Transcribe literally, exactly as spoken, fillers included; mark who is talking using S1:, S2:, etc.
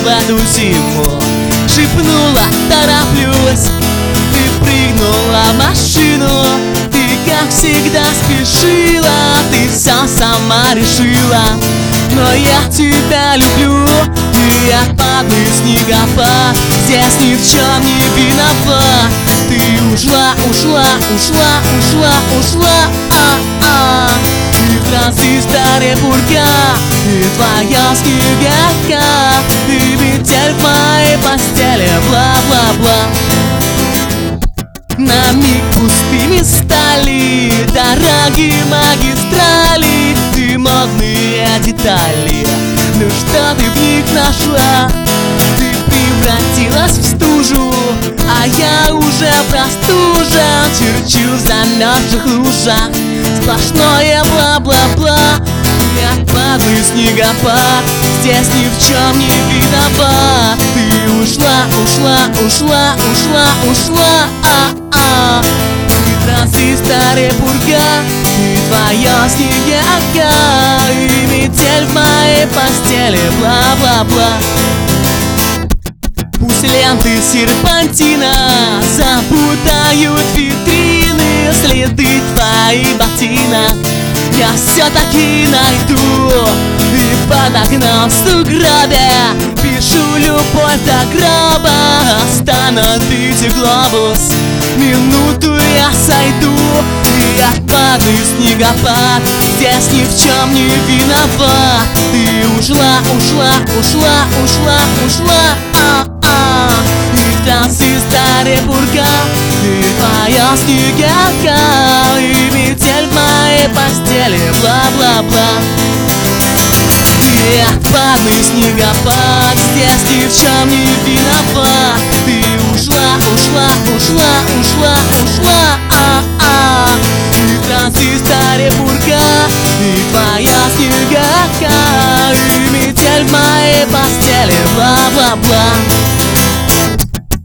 S1: в эту зиму. Шепнула, тороплюсь, ты прыгнула в машину. Ты, как всегда, спешила, ты все сама решила. Но я тебя люблю, и я падаю снегопад. Здесь ни в чем не виноват. Ты ушла, ушла, ушла, ушла, ушла, а-а. Ты в транзисторе пурга, ты твоя снеговка. Ты метель в моей постели, бла-бла-бла. На миг пустыми стали дороги, магистрали, ты модные детали. Ну что ты в них нашла? Ты превратилась в стужу, а я уже простужен. Черчу в замерзших лужах, сплошное бла-бла-бла. Я падаю снегопад, здесь ни в чем не виноват. Ты ушла, ушла, ушла, ушла, ушла, а-а. Ты транзисторе пурга, ты твоя снеговка. И метель в моей постели, бла-бла-бла. Пусть ленты серпантина запутают витрины, следы твоих ботинок я все-таки найду. И под окном в сугробе пишу любовь до гроба. Остановите глобус, минуту я сойду. И отпаду снегопад, здесь ни в чем не виноват. Ты ушла, ушла, ушла, ушла, ушла, а-а. И в транзисторе пурга, ты твоя снеговка. И метель в моей постели, бла-бла-бла. И отпадный снегопад, здесь ни в чем не виноват. Ты ушла, ушла, ушла, ушла, ушла, а-а. И в транзисторе пурга, ты твоя снеговка. И метель в моей постели, бла-бла-бла.